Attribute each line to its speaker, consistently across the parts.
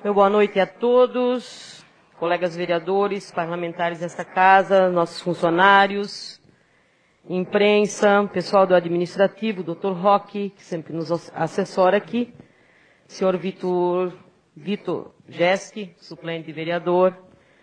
Speaker 1: Meu boa noite a todos, colegas vereadores, parlamentares desta casa, nossos funcionários, imprensa, pessoal do administrativo, Dr. Roque, que sempre nos assessora aqui, senhor Vitor Geske, suplente vereador.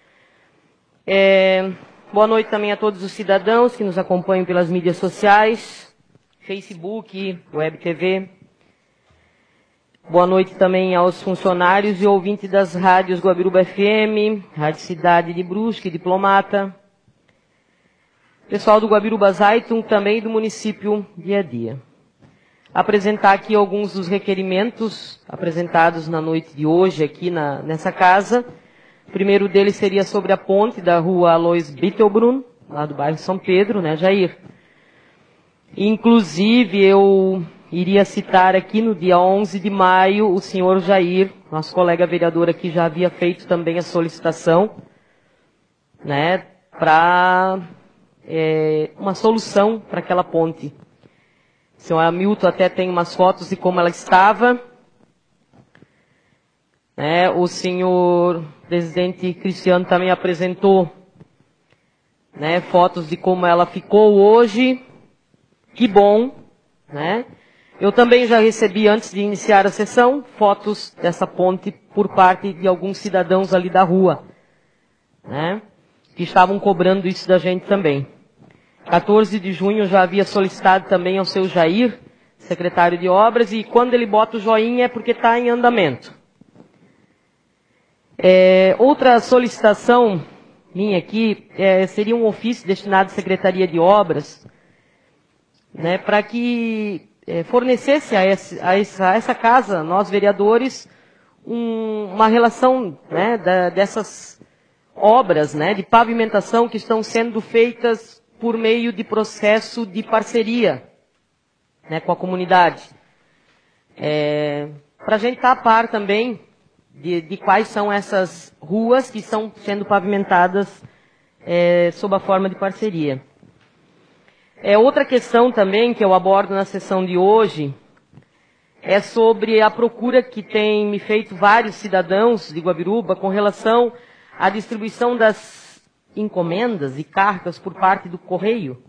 Speaker 1: Boa noite também a todos os cidadãos que nos acompanham pelas mídias sociais, Facebook, Web TV. Boa noite também aos funcionários e ouvintes das rádios Guabiruba FM, Rádio Cidade de Brusque, Diplomata. Pessoal do Guabiruba Zeitung, também do município Dia a Dia. Apresentar aqui alguns dos requerimentos apresentados na noite de hoje aqui nessa casa. O primeiro deles seria sobre a ponte da rua Alois Bittelbrunn, lá do bairro São Pedro, né, Jair? Inclusive, eu iria citar aqui no dia 11 de maio o senhor Jair, nosso colega vereador aqui, já havia feito também a solicitação, né, para uma solução para aquela ponte. O senhor Hamilton até tem umas fotos de como ela estava. Né, o senhor presidente Cristiano também apresentou, né, fotos de como ela ficou hoje. Que bom, né? Eu também já recebi, antes de iniciar a sessão, fotos dessa ponte por parte de alguns cidadãos ali da rua, né? Que estavam cobrando isso da gente também. 14 de junho já havia solicitado também ao seu Jair, secretário de obras, e quando ele bota o joinha é porque está em andamento. Outra solicitação minha aqui seria um ofício destinado à Secretaria de Obras, né, para que fornecesse a essa casa, nós vereadores, uma relação, né, dessas obras, né, de pavimentação que estão sendo feitas por meio de processo de parceria, né, com a comunidade. Para a gente estar a par também de quais são essas ruas que estão sendo pavimentadas sob a forma de parceria. Outra questão também que eu abordo na sessão de hoje é sobre a procura que tem me feito vários cidadãos de Guabiruba com relação à distribuição das encomendas e cartas por parte do Correio.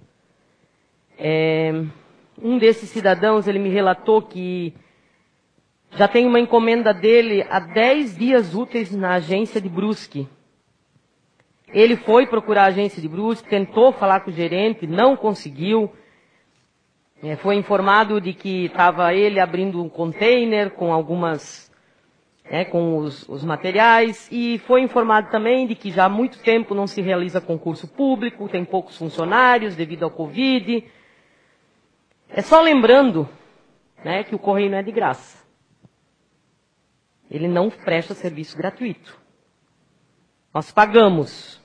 Speaker 1: Um desses cidadãos, ele me relatou que já tem uma encomenda dele há 10 dias úteis na agência de Brusque. Ele foi procurar a agência de Brusque, tentou falar com o gerente, não conseguiu. Foi informado de que estava ele abrindo um container com algumas, com os materiais, e foi informado também de que já há muito tempo não se realiza concurso público, tem poucos funcionários devido ao Covid. Só lembrando, né, que o Correio não é de graça. Ele não presta serviço gratuito. Nós pagamos.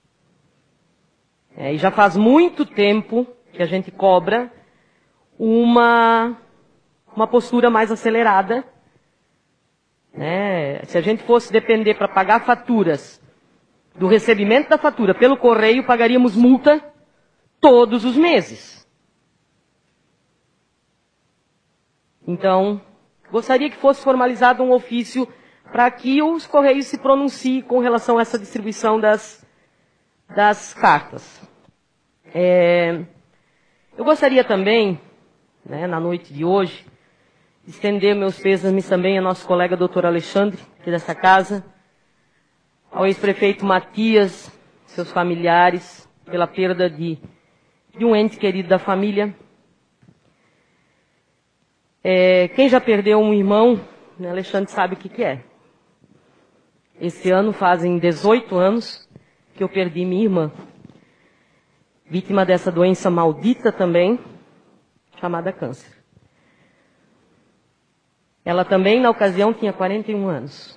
Speaker 1: E já faz muito tempo que a gente cobra uma postura mais acelerada. Né? Se a gente fosse depender para pagar faturas, do recebimento da fatura pelo correio, pagaríamos multa todos os meses. Então, gostaria que fosse formalizado um ofício para que os correios se pronunciem com relação a essa distribuição das cartas. Eu gostaria também, né, na noite de hoje, de estender meus pêsames também ao nosso colega Dr. Alexandre, aqui dessa casa, ao ex-prefeito Matias, seus familiares, pela perda de um ente querido da família. Quem já perdeu um irmão, né, Alexandre sabe o que é. Esse ano fazem 18 anos que eu perdi minha irmã, vítima dessa doença maldita também, chamada câncer. Ela também, na ocasião, tinha 41 anos.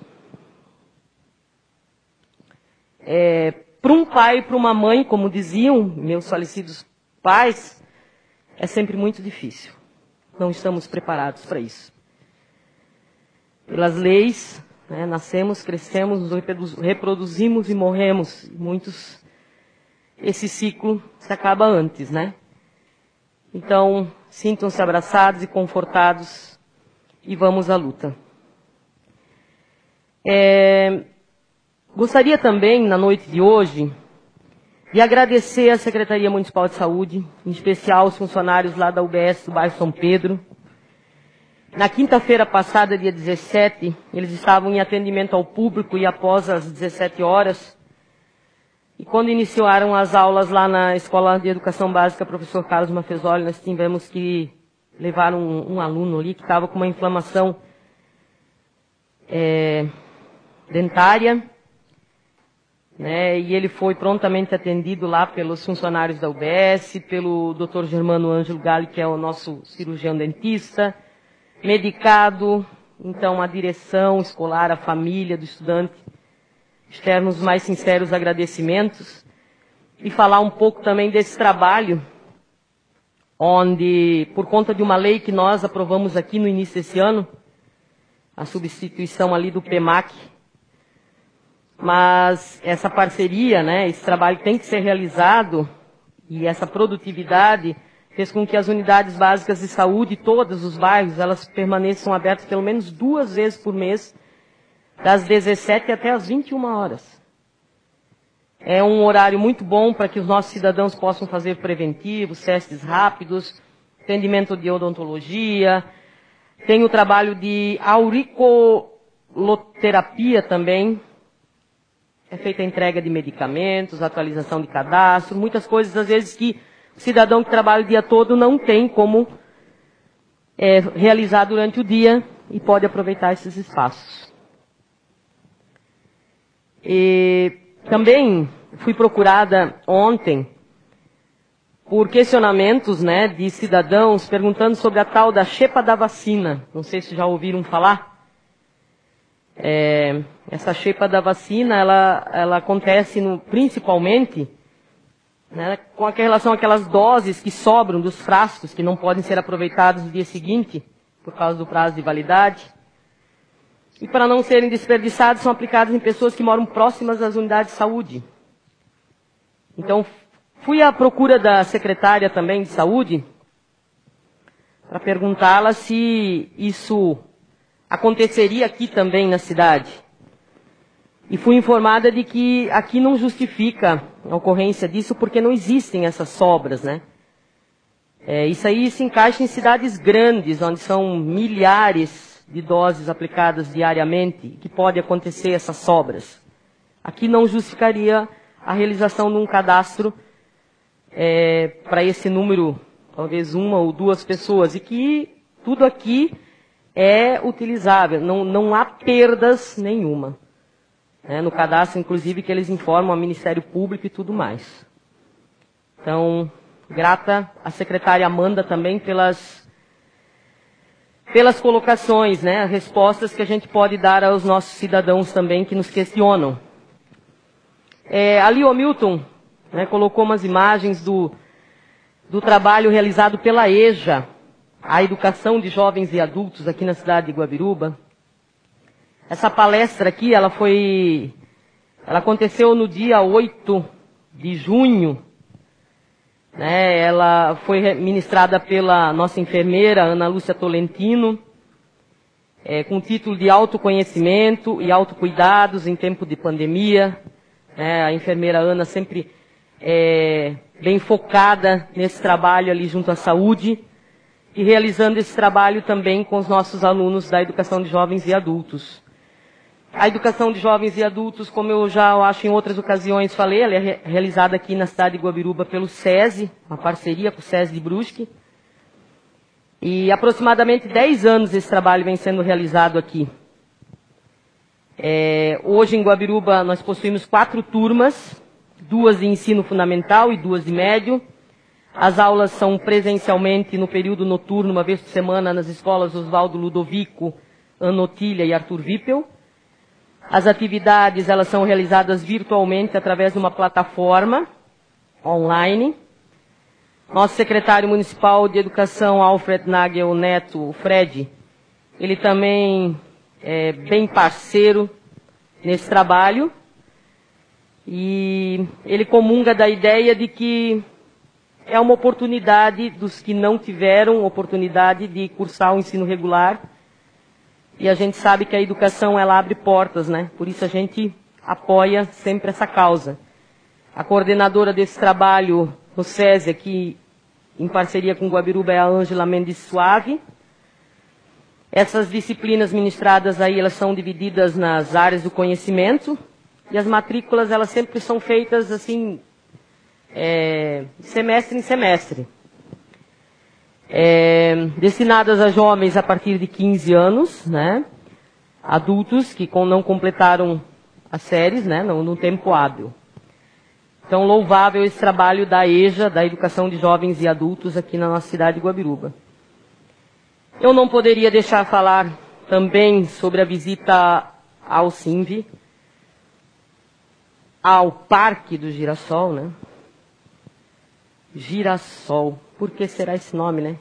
Speaker 1: Para um pai e para uma mãe, como diziam meus falecidos pais, é sempre muito difícil. Não estamos preparados para isso. Pelas leis, né, nascemos, crescemos, nos reproduzimos e morremos. Esse ciclo se acaba antes, né? Então, sintam-se abraçados e confortados e vamos à luta. Gostaria também, na noite de hoje, de agradecer à Secretaria Municipal de Saúde, em especial os funcionários lá da UBS do bairro São Pedro. Na quinta-feira passada, dia 17, eles estavam em atendimento ao público e após as 17 horas, e quando iniciaram as aulas lá na Escola de Educação Básica, professor Carlos Mafezoli, nós tivemos que levar um aluno ali que estava com uma inflamação dentária, né, e ele foi prontamente atendido lá pelos funcionários da UBS, pelo Dr. Germano Ângelo Gali, que é o nosso cirurgião dentista, medicado. Então a direção escolar, a família do estudante, externos os mais sinceros agradecimentos, e falar um pouco também desse trabalho, onde, por conta de uma lei que nós aprovamos aqui no início desse ano, a substituição ali do PEMAC, mas essa parceria, né, esse trabalho tem que ser realizado, e essa produtividade fez com que as unidades básicas de saúde, todos os bairros, elas permaneçam abertas pelo menos 2 vezes por mês, das 17 até as 21 horas. É um horário muito bom para que os nossos cidadãos possam fazer preventivos, testes rápidos, atendimento de odontologia. Tem o trabalho de auriculoterapia também. É feita a entrega de medicamentos, atualização de cadastro, muitas coisas, às vezes, que o cidadão que trabalha o dia todo não tem como realizar durante o dia e pode aproveitar esses espaços. E também fui procurada ontem por questionamentos, né, de cidadãos perguntando sobre a tal da xepa da vacina. Não sei se já ouviram falar. Essa xepa da vacina, ela acontece principalmente, né, com relação àquelas doses que sobram dos frascos, que não podem ser aproveitados no dia seguinte, por causa do prazo de validade. E para não serem desperdiçados, são aplicados em pessoas que moram próximas às unidades de saúde. Então, fui à procura da secretária também de saúde, para perguntá-la se isso aconteceria aqui também na cidade. E fui informada de que aqui não justifica a ocorrência disso, porque não existem essas sobras, né? Isso aí se encaixa em cidades grandes, onde são milhares de doses aplicadas diariamente, que pode acontecer essas sobras. Aqui não justificaria a realização de um cadastro para esse número, talvez 1 ou 2 pessoas, e que tudo aqui é utilizável, não há perdas nenhuma. No cadastro, inclusive, que eles informam ao Ministério Público e tudo mais. Então, grata à secretária Amanda também pelas colocações, né, respostas que a gente pode dar aos nossos cidadãos também que nos questionam. Ali o Milton, né, colocou umas imagens do trabalho realizado pela EJA, a Educação de Jovens e Adultos aqui na cidade de Guabiruba. Essa palestra aqui, ela aconteceu no dia 8 de junho, né, ela foi ministrada pela nossa enfermeira, Ana Lúcia Tolentino, com o título de Autoconhecimento e Autocuidados em Tempo de Pandemia. A enfermeira Ana sempre bem focada nesse trabalho ali junto à saúde e realizando esse trabalho também com os nossos alunos da Educação de Jovens e Adultos. A Educação de Jovens e Adultos, como eu já acho em outras ocasiões falei, ela é realizada aqui na cidade de Guabiruba pelo SESI, uma parceria com o SESI de Brusque. E aproximadamente 10 anos esse trabalho vem sendo realizado aqui. Hoje em Guabiruba nós possuímos 4 turmas, 2 de ensino fundamental e 2 de médio. As aulas são presencialmente no período noturno, uma vez por semana, nas escolas Oswaldo Ludovico, Anotília e Arthur Wippel. As atividades, elas são realizadas virtualmente através de uma plataforma online. Nosso secretário municipal de Educação, Alfred Nagel Neto, o Fred, ele também é bem parceiro nesse trabalho. E ele comunga da ideia de que é uma oportunidade dos que não tiveram oportunidade de cursar o ensino regular, E a gente sabe que a educação, ela abre portas, né? Por isso a gente apoia sempre essa causa. A coordenadora desse trabalho no SESI aqui, em parceria com Guabiruba, é a Ângela Mendes Suave. Essas disciplinas ministradas aí, elas são divididas nas áreas do conhecimento. E as matrículas, elas sempre são feitas assim, semestre em semestre. Destinadas a jovens a partir de 15 anos, né? Adultos que não completaram as séries, né? No tempo hábil. Então, louvável esse trabalho da EJA, da Educação de Jovens e Adultos, aqui na nossa cidade de Guabiruba. Eu não poderia deixar falar também sobre a visita ao SINV, ao Parque do Girassol, né? Girassol, por que será esse nome, né?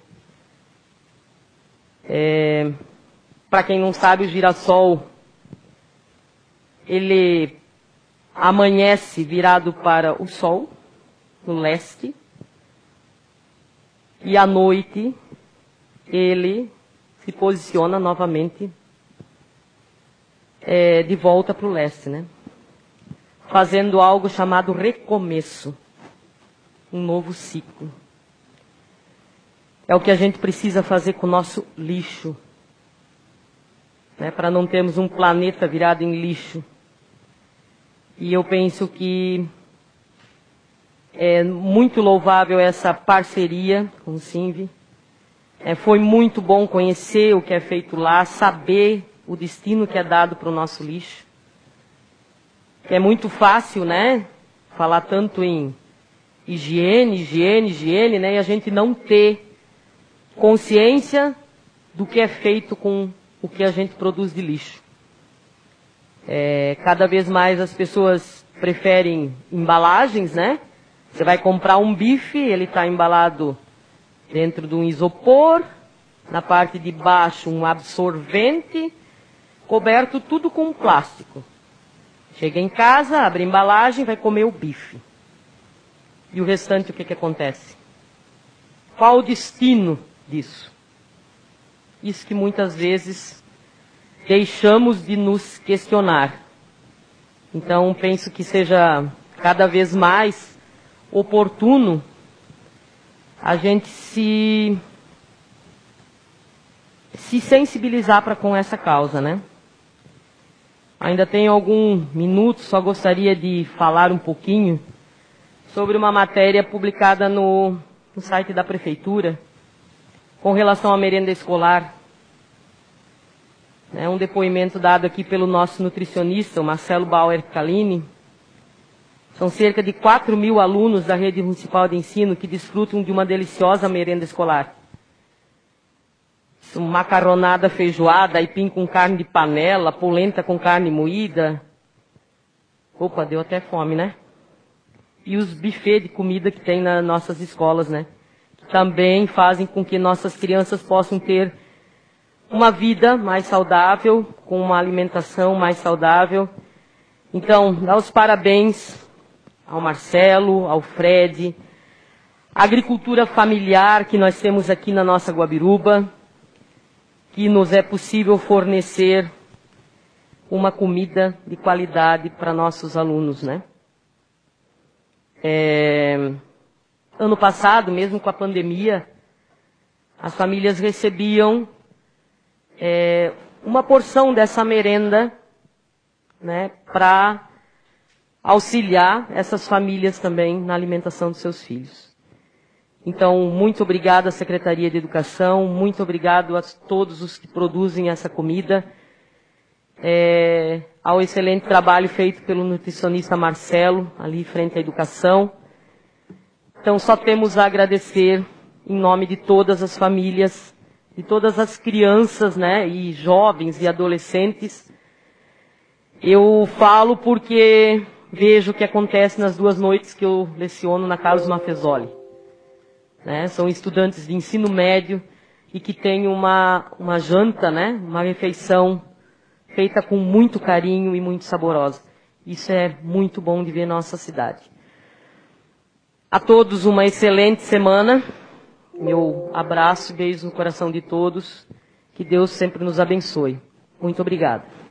Speaker 1: Para quem não sabe, o girassol, ele amanhece virado para o sol, no leste, e à noite ele se posiciona novamente de volta para o leste, né? Fazendo algo chamado recomeço, um novo ciclo. É o que a gente precisa fazer com o nosso lixo, né, para não termos um planeta virado em lixo. E eu penso que é muito louvável essa parceria com o SINV. Foi muito bom conhecer o que é feito lá, saber o destino que é dado para o nosso lixo. É muito fácil, né, falar tanto em higiene, né, e a gente não ter consciência do que é feito com o que a gente produz de lixo. Cada vez mais as pessoas preferem embalagens, né? Você vai comprar um bife, ele está embalado dentro de um isopor, na parte de baixo um absorvente, coberto tudo com plástico. Chega em casa, abre a embalagem, vai comer o bife. E o restante, o que acontece? Qual o destino disso? Isso que muitas vezes deixamos de nos questionar. Então, penso que seja cada vez mais oportuno a gente se sensibilizar com essa causa, né? Ainda tenho algum minuto, só gostaria de falar um pouquinho sobre uma matéria publicada no site da Prefeitura, com relação à merenda escolar. Um depoimento dado aqui pelo nosso nutricionista, o Marcelo Bauer Calini. São cerca de 4.000 alunos da rede municipal de ensino que desfrutam de uma deliciosa merenda escolar. Macarronada feijoada, aipim com carne de panela, polenta com carne moída. Opa, deu até fome, né? E os buffets de comida que tem nas nossas escolas, né? Que também fazem com que nossas crianças possam ter uma vida mais saudável, com uma alimentação mais saudável. Então, dá os parabéns ao Marcelo, ao Fred, à agricultura familiar que nós temos aqui na nossa Guabiruba, que nos é possível fornecer uma comida de qualidade para nossos alunos, né? Ano passado, mesmo com a pandemia, as famílias recebiam uma porção dessa merenda, né, para auxiliar essas famílias também na alimentação dos seus filhos. Então, muito obrigado à Secretaria de Educação, muito obrigado a todos os que produzem essa comida, ao excelente trabalho feito pelo nutricionista Marcelo, ali frente à educação. Então, só temos a agradecer em nome de todas as famílias, de todas as crianças, né, e jovens e adolescentes. Eu falo porque vejo o que acontece nas 2 noites que eu leciono na Carlos Maffezoli. Né, são estudantes de ensino médio e que têm uma janta, né, uma refeição feita com muito carinho e muito saborosa. Isso é muito bom de ver na nossa cidade. A todos uma excelente semana. Meu abraço e beijo no coração de todos. Que Deus sempre nos abençoe. Muito obrigada.